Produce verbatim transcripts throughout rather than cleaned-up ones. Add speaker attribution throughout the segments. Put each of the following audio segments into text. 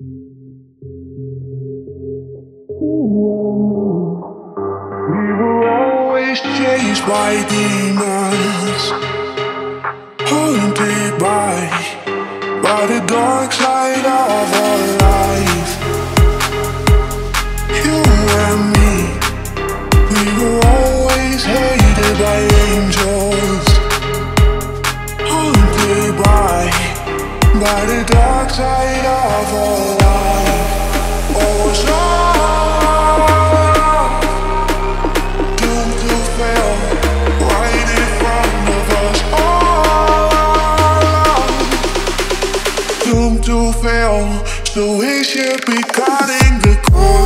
Speaker 1: We were always chased by demons, haunted by, by the dark side of our life. You and me, we were always hated by angels, haunted by, by the dark side of our life. Oh, it's all doomed to fail, right in front of us. All doomed to fail, so we should be cutting the cord.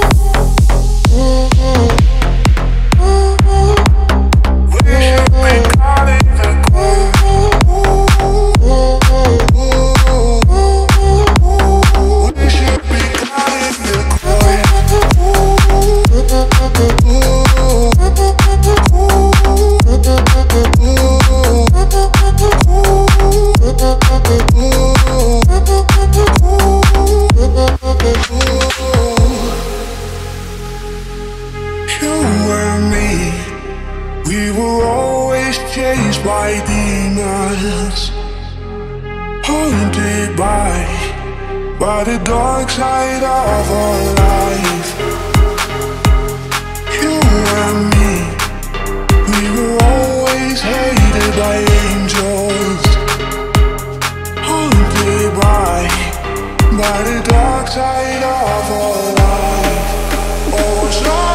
Speaker 1: We were always chased by demons, haunted by, by the dark side of our life. You and me, we were always hated by angels, haunted by, by the dark side of our life. Oh, it's all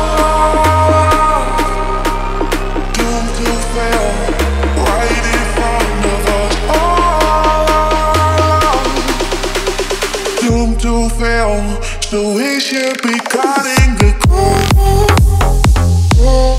Speaker 1: to fail, so we should be cutting the cord.